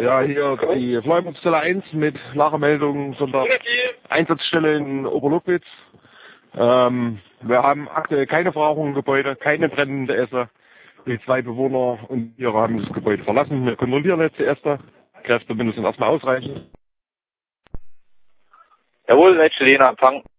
Ja, hier die Fleischzelle 1 mit Lagermeldung Einsatzstelle in Oberlubwitz. Wir haben aktuell keine Verrauchung im Gebäude, keine brennende Esse. Die 2 Bewohner und ihre haben das Gebäude verlassen. Wir kontrollieren jetzt die erste. Kräfte mindestens erstmal ausreichend. Jawohl, letzte Lehne Empfang.